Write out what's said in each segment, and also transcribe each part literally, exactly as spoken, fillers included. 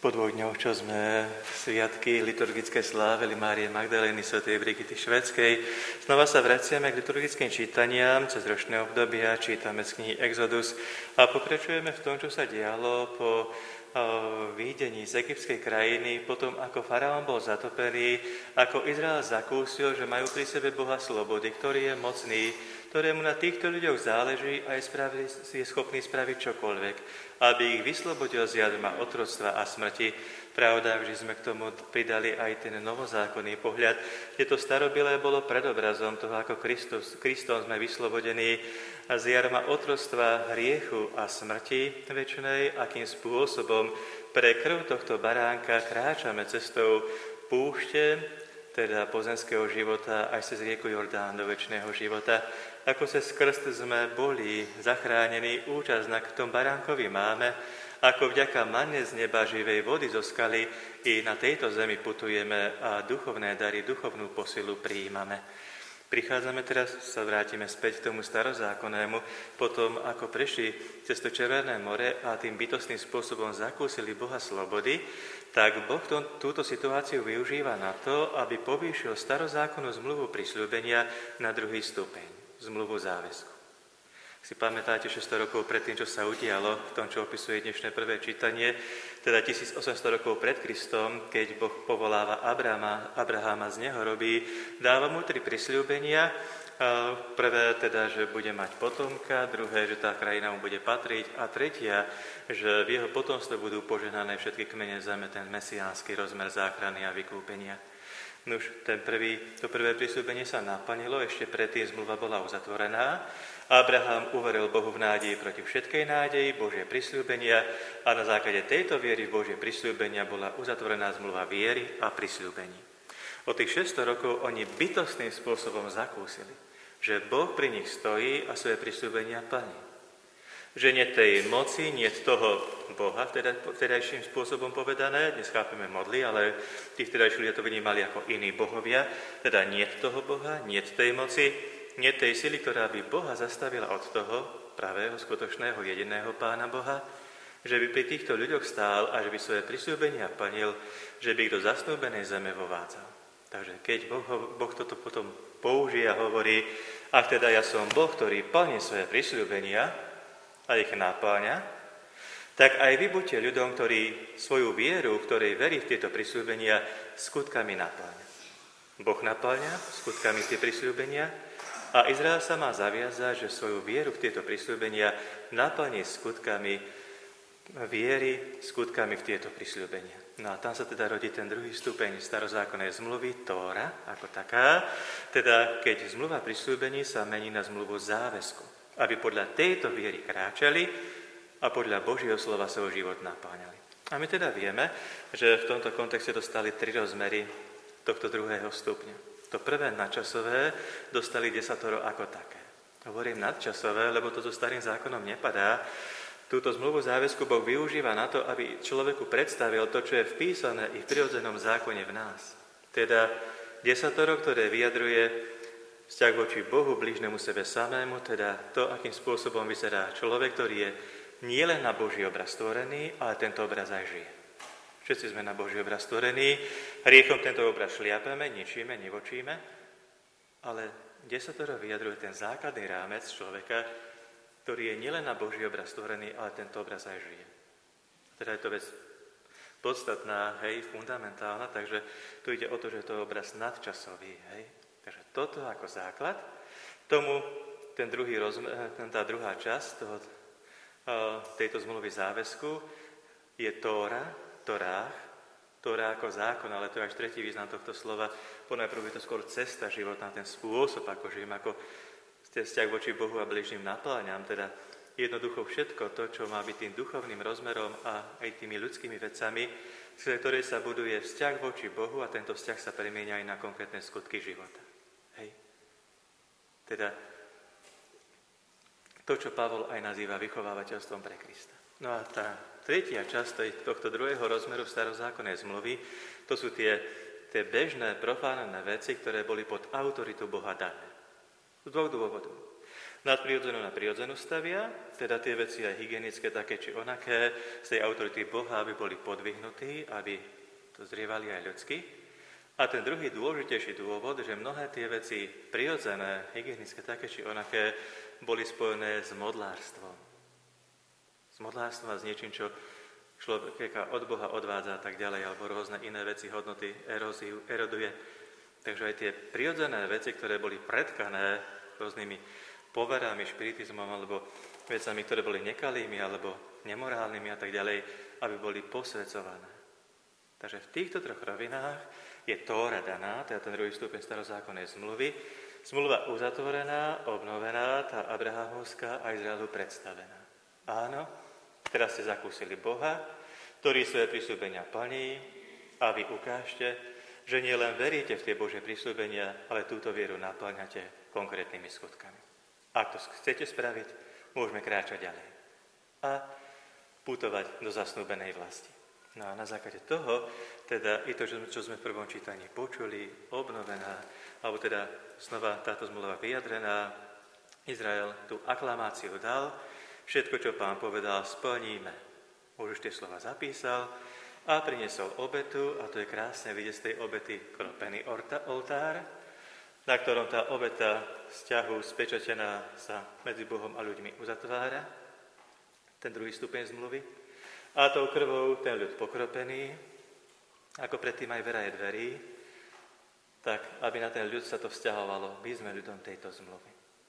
Po dvoch dňoch, čo sme sviatky liturgické slávili Márie Magdalény, svätej Brigity Švédskej, znova sa vraciame k liturgickým čítaniam cez ročné obdobia, čítame z knihy Exodus a pokračujeme v tom, čo sa dialo po výjdení z egyptskej krajiny, potom ako faraón bol zatopený, ako Izrael zakúsil, že majú pri sebe Boha slobody, ktorý je mocný, ktorému na týchto ľuďoch záleží a je, spravi, je schopný spraviť čokoľvek, aby ich vyslobodil z jadma otroctva a smrti. Pravda, že sme k tomu pridali aj ten novozákonný pohľad, kde to starobilé bolo predobrazom toho, ako Kristus, Kristom sme vyslobodení z jarma otroctva, hriechu a smrti večnej, akým spôsobom pre krv tohto baránka kráčame cestou púšte, teda pozemského života, až cez rieku Jordán do večného života. Ako cez krst sme boli zachránení, účasť na tom baránkovi máme, ako vďaka manne z neba živej vody zo skaly i na tejto zemi putujeme a duchovné dary, duchovnú posilu prijímame. Prichádzame teraz, sa vrátime späť k tomu starozákonnému, potom ako prešli cez to Červené more a tým bytostným spôsobom zakúsili Boha slobody, tak Boh to, túto situáciu využíva na to, aby povýšil starozákonnú zmluvu prisľúbenia na druhý stupeň, zmluvu záväzku. Si pamätáte šesťsto rokov pred tým, čo sa udialo, v tom, čo opisuje dnešné prvé čítanie, teda tisícosemsto rokov pred Kristom, keď Boh povoláva Abrahama, Abrahama z neho robí, dáva mu tri prisľúbenia. Prvé teda, že bude mať potomka, druhé, že tá krajina mu bude patriť a tretia, že v jeho potomstve budú požehnané všetky kmene zeme, ten mesiánsky rozmer záchrany a vykúpenia. Nuž, ten prvý, to prvé prisľúbenie sa naplnilo, ešte predtým zmluva bola uzatvorená. Abraham uveril Bohu v nádeji proti všetkej nádeji, Božie prisľúbenia a na základe tejto viery v Božie prisľúbenia bola uzatvorená zmluva viery a prisľúbení. O tých šesťsto rokov oni bytostným spôsobom zakúsili, že Boh pri nich stojí a svoje prisľúbenia plní. Že nie tej moci, nie toho Boha, teda, vtedajším spôsobom povedané, dnes chápeme modly, ale tí vtedajší ľudia to vnímali ako iní bohovia, teda nie toho Boha, nie tej moci, nie tej sily, ktorá by Boha zastavila od toho pravého, skutočného, jediného Pána Boha, že by pri týchto ľuďoch stál a že by svoje prisľúbenia plnil, že by ich do zasnúbenej zeme vovádzal. Takže keď boh, boh toto potom použije a hovorí, ak teda ja som Boh, ktorý plní svoje prisľúbenia a ich napáňa, tak aj vy buďte ľuďom, ktorí svoju vieru, ktorej verí v tieto prisľúbenia, skutkami napáňa. Boh napáňa skutkami tie prisľúbenia, a Izrael sa má zaviazať, že svoju vieru v tieto prisľúbenia naplní skutkami viery, skutkami v tieto prisľúbenia. No a tam sa teda rodí ten druhý stupeň starozákonnej zmluvy, Tóra, ako taká, teda keď zmluva prisľúbení sa mení na zmluvu záväzku, aby podľa tejto viery kráčali a podľa Božieho slova svoj život napáňali. A my teda vieme, že v tomto kontexte dostali tri rozmery tohto druhého stupňa. To prvé nadčasové dostali desatoro ako také. Hovorím nadčasové, lebo to so starým zákonom nepadá. Túto zmluvu záväzku Boh využíva na to, aby človeku predstavil to, čo je vpísané i v prirodzenom zákone v nás. Teda desatoro, ktoré vyjadruje vzťah voči Bohu, blížnemu sebe samému, teda to, akým spôsobom vyzerá človek, ktorý je nielen na Boží obraz stvorený, ale tento obraz aj žije. Všetci sme na Boží obraz stvorení, hriechom tento obraz šliapeme, ničíme, nevočíme, ale desatoro vyjadruje ten základný rámec človeka, ktorý je nielen na Boží obraz stvorený, ale tento obraz aj žije. Teda je to vec podstatná, hej, fundamentálna, takže tu ide o to, že je to obraz nadčasový, hej. Takže toto ako základ, tomu ten druhý rozmer, tá druhá časť toho, tejto zmluvy záväzku je Tóra, Torách, Torá ako zákon, ale to je až tretí význam tohto slova. Ponajprv je to skôr cesta životná, ten spôsob, ako žijem, ako vzťah voči Bohu a bližným napláňam. Teda jednoducho všetko to, čo má byť tým duchovným rozmerom a aj tými ľudskými vecami, z ktorej sa buduje vzťah voči Bohu a tento vzťah sa premieňa aj na konkrétne skutky života. Hej. Teda to, čo Pavol aj nazýva vychovávateľstvom pre Krista. No a tá tretia časť tohto druhého rozmeru starozákonnej zmluvy, to sú tie, tie bežné, profánne veci, ktoré boli pod autoritu Boha dané. Z dvoch dôvodov. Nadprirodzenú na prirodzenú stavia, teda tie veci aj hygienické, také či onaké, z tej autority Boha, aby boli podvihnutí, aby to zrievali aj ľudsky. A ten druhý dôležitejší dôvod, že mnohé tie veci prirodzené, hygienické, také či onaké, boli spojené s modlárstvom. S modlárstvom a s niečím, čo človeka od Boha odvádza a tak ďalej, alebo rôzne iné veci, hodnoty, eróziu, eroduje. Takže aj tie prirodzené veci, ktoré boli pretkané rôznymi poverami, špiritizmom alebo vecami, ktoré boli nekalými alebo nemorálnymi a tak ďalej, aby boli posvecované. Takže v týchto troch rovinách je Tóra daná, teda ten druhý stupeň starozákonnej zmluvy, zmluva uzatvorená, obnovená, tá abrahamovská a Izraelu predstavená. Áno, teraz ste zakúsili Boha, ktorý svoje prisľúbenia plní a vy ukážte, že nie len veríte v tie Božie prisľúbenia, ale túto vieru naplňate konkrétnymi skutkami. Ak to chcete spraviť, môžeme kráčať ďalej a putovať do zasnúbenej vlasti. No a na základe toho, teda i to, čo sme v prvom čítaní počuli, obnovená, alebo teda znova táto zmluva vyjadrená, Izrael tú aklamáciu dal, všetko, čo Pán povedal, splníme. Už tie slova zapísal a priniesol obetu, a to je krásne vidieť z tej obety kropený oltár, na ktorom tá obeta vzťahu spečatená sa medzi Bohom a ľuďmi uzatvára, ten druhý stupeň zmluvy. A tou krvou ten ľud pokropený, ako predtým aj vera je dverí, tak aby na ten ľud sa to vzťahovalo, my sme ľudom tejto zmluvy.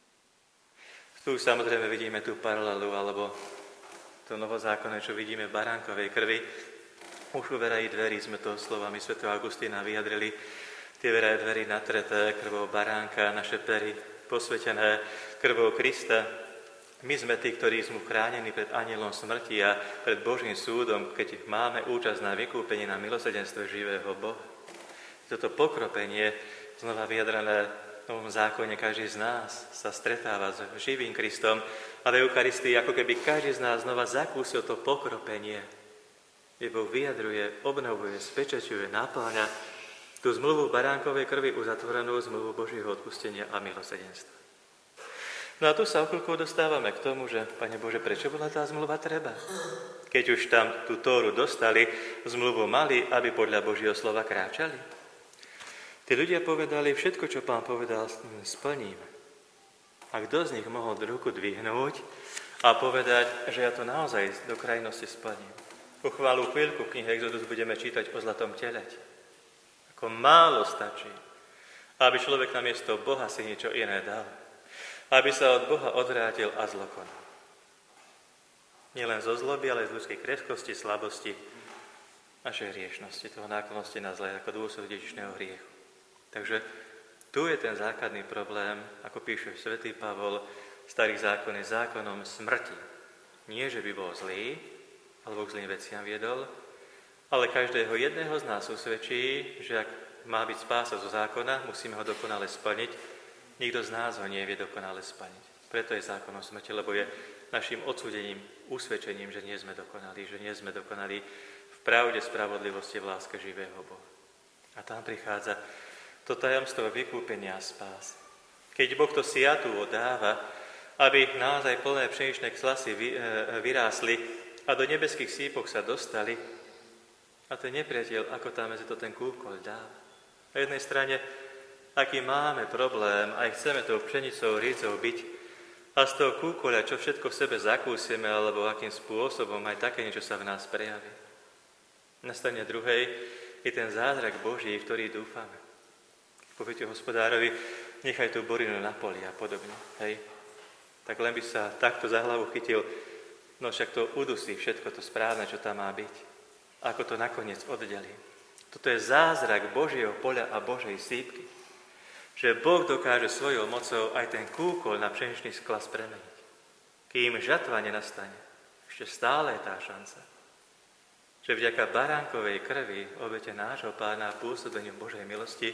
Tu samozrejme vidíme tú paralelu, alebo to novozákonné, čo vidíme v baránkovej krvi. Už u vera i dverí sme to slovami svätého Augustína vyjadrili. Tie vera i dverí natreté krvou baránka, naše pery posvetené krvou Krista. My sme tí, ktorí sme chránení pred anielom smrti a pred Božím súdom, keď máme účasť na vykúpení, na milosrdenstve živého Boha. Toto pokropenie, znova vyjadrené v Novom zákone, každý z nás sa stretáva s živým Kristom a v Eucharistii, ako keby každý z nás znova zakúsil to pokropenie. Kde Boh vyjadruje, obnovuje, spečaťuje, napĺňa tú zmluvu baránkovej krvi uzatvorenú, zmluvu Božieho odpustenia a milosrdenstva. No a tu sa o chvíľku dostávame k tomu, že, Pane Bože, prečo bola tá zmluva treba? Keď už tam tú Tóru dostali, zmluvu mali, aby podľa Božieho slova kráčali. Tí ľudia povedali, všetko, čo Pán povedal, splníme. A kto z nich mohol ruku dvihnúť a povedať, že ja to naozaj do krajnosti splním? Po chválu chvíľku v knihe Exodus budeme čítať o zlatom teleti. Ako málo stačí, aby človek namiesto Boha si niečo iné dal. Aby sa od Boha odvrátil a zlokonal. Nielen zo zloby, ale z ľudskej krehkosti, slabosti, našej hriešnosti, toho náklonnosti na zlé, ako dôsledok dedičného hriechu. Takže tu je ten základný problém, ako píše svätý Pavol, starý zákon je zákonom smrti. Nie, že by bol zlý, alebo k zlým veciam viedol, ale každého jedného z nás usvedčí, že ak má byť spása zo zákona, musíme ho dokonale splniť. Nikto z nás ho nevie dokonale splniť. Preto je zákonom smrti, lebo je našim odsúdením, usvedčením, že nie sme dokonali, že nie sme dokonali v pravde, spravodlivosti, v láske živého Boha. A tam prichádza to tajomstvo vykúpenia a spásy. Keď Boh to siatúvo dáva, aby naozaj plné pšeničné klasy vyrástli a do nebeských sípok sa dostali, a ten nepriateľ, ako tam medzi to ten kúkoľ dáva. Na jednej strane aký máme problém, aj chceme tou pšenicou, rídzou byť, a z toho kúkoľa, čo všetko v sebe zakúsime, alebo akým spôsobom, aj také niečo sa v nás prejaví. Na strane druhej je ten zázrak Boží, v ktorý dúfame. Poviete hospodárovi, nechaj tú borinu na poli a podobne. Hej? Tak len by sa takto za hlavu chytil, no však to udusí všetko to správne, čo tam má byť. Ako to nakoniec oddelí. Toto je zázrak Božieho poľa a Božej sípky. Že Boh dokáže svojou mocou aj ten kúkol na pšeničný sklas premeniť. Kým žatva nenastane, ešte stále je tá šanca. Že vďaka baránkovej krvi, obete nášho Pána a pôsobeniu Božej milosti,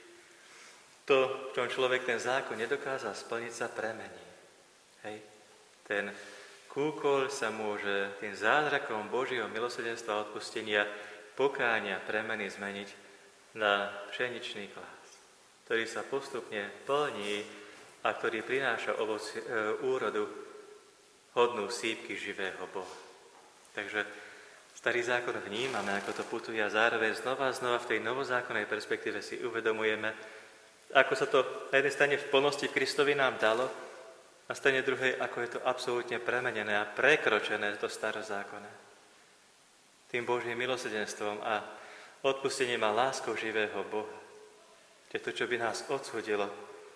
to, v čom človek ten zákon nedokázal splniť, sa premení. Hej. Ten kúkol sa môže tým zázrakom Božieho milosrdenstva a odpustenia, pokánia, premeny zmeniť na pšeničný klás, ktorý sa postupne plní a ktorý prináša ovoci, e, úrodu hodnú sípky živého Boha. Takže starý zákon vnímame, ako to putuje a zároveň znova a znova v tej novozákonnej perspektíve si uvedomujeme, ako sa to na jednej strane v plnosti v Kristovi nám dalo, a strane druhej, ako je to absolútne premenené a prekročené to starozákonné. Tým Božím milosrdenstvom a odpustením a láskou živého Boha. Že to, čo by nás odsúdilo,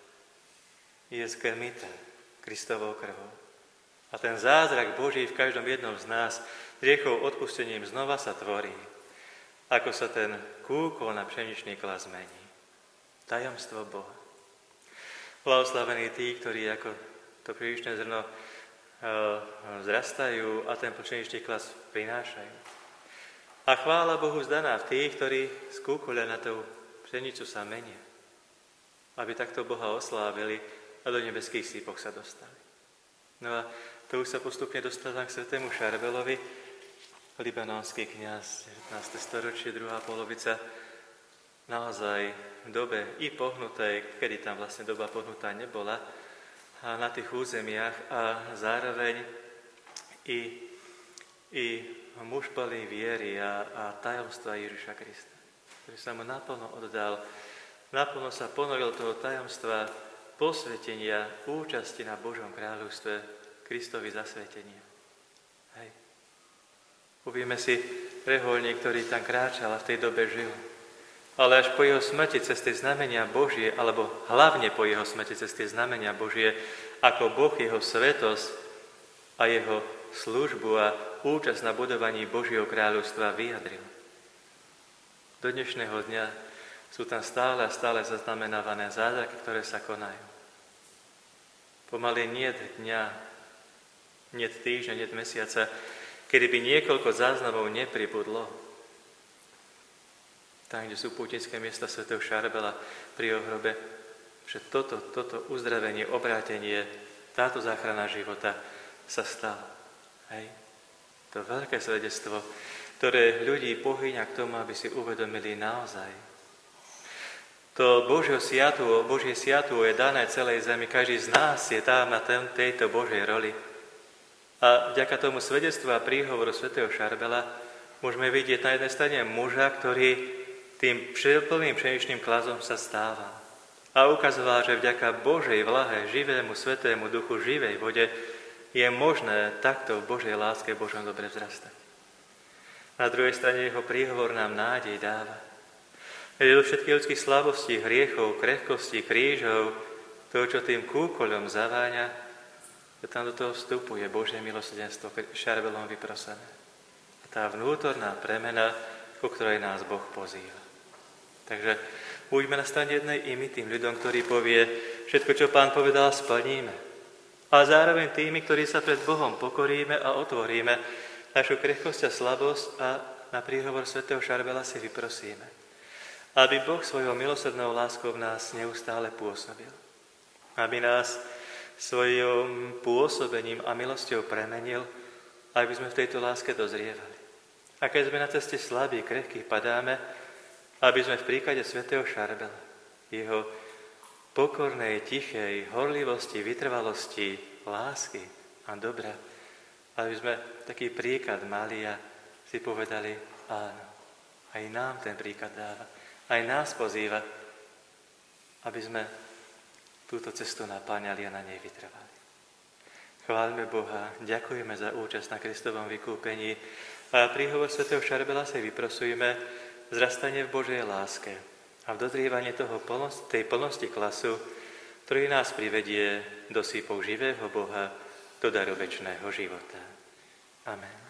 je skrmité Kristovou krvou. A ten zázrak Boží v každom jednom z nás hriechov odpustením znova sa tvorí, ako sa ten kúkol na pšeničný klas mení. Tajomstvo Boha. Blahoslavení tí, ktorí ako to pšeničné zrno e, vzrastajú a ten pšeničný klas prinášajú. A chvála Bohu zdaná v tých, ktorí z kúkoľa na tú pšenicu sa menia, aby takto Boha oslávili a do nebeských sípok sa dostali. No a to už sa postupne dostávam k svätému Šarbelovi, libanonský kňaz, devätnáste storočie, druhá polovica, naozaj v dobe i pohnutej, kedy tam vlastne doba pohnutá nebola, a na tých územiach a zároveň i, i muž plný viery a, a tajomstva Ježiša Krista, ktorý sa mu naplno oddal, naplno sa ponoril toho tajomstva posvetenia, účasti na Božom kráľovstve, Kristovi zasvetenia. Hej. Uvidíme si rehoľník, ktorý tam kráčal a v tej dobe žil. Ale až po jeho smrti cez tie znamenia Božie, alebo hlavne po jeho smrti cez tie znamenia Božie, ako Boh jeho svetosť a jeho službu a účasť na budovaní Božieho kráľovstva vyjadril. Do dnešného dňa sú tam stále a stále zaznamenávané zázraky, ktoré sa konajú. Pomaly niet dňa, niet týždňa, niet mesiaca, kedy by niekoľko záznamov nepribudlo. Tam, kde sú pútnické miesta svätého Šarbela pri ohrobe, že toto, toto uzdravenie, obrátenie, táto záchrana života sa stala. Hej. To veľké svedectvo, ktoré ľudí pohýňa k tomu, aby si uvedomili naozaj. To Božie siatúho, Božie siatúho je dané celej zemi, každý z nás je tam na tejto Božej roli. A vďaka tomu svedectvu a príhovoru svätého Šarbela môžeme vidieť na jednej strane muža, ktorý tým plným pšeničným klazom sa stáva. A ukazoval, že vďaka Božej vlahe, živému, svetému duchu, živej vode je možné takto v Božej láske, v Božom dobre vzrastať. Na druhej strane jeho príhovor nám nádej dáva. Je do všetkých ľudských slabostí, hriechov, krehkostí, krížov, toho, čo tým kúkoľom zaváňa, že tam do toho vstupuje Božie milosrdenstvo Šarbelom vyprosené. A tá vnútorná premena, ku ktorej nás Boh pozýva. Takže buďme na strane jednej i my tým ľuďom, ktorý povie, všetko, čo Pán povedal, splníme. A zároveň tými, ktorí sa pred Bohom pokoríme a otvoríme našu krehkosť a slabosť a na príhovor svätého Šarbela si vyprosíme, aby Boh svojou milosrdnou láskou v nás neustále pôsobil. Aby nás svojím pôsobením a milosťou premenil, aby sme v tejto láske dozrievali. A keď sme na ceste slabí, krehkí, padáme, aby sme v príklade svätého Šarbela, jeho pokornej, tichej, horlivosti, vytrvalosti, lásky a dobra, aby sme taký príklad mali a si povedali, áno, aj nám ten príklad dáva, aj nás pozýva, aby sme túto cestu napáňali a na nej vytrvali. Chválme Boha, ďakujeme za účasť na Kristovom vykúpení a príhovor svätého Šarbela si vyprosujeme vzrastanie v Božej láske a v dozrievanie toho plnosti, tej plnosti klasu, ktorý nás privedie do sípov živého Boha, do daru večného života. Amen.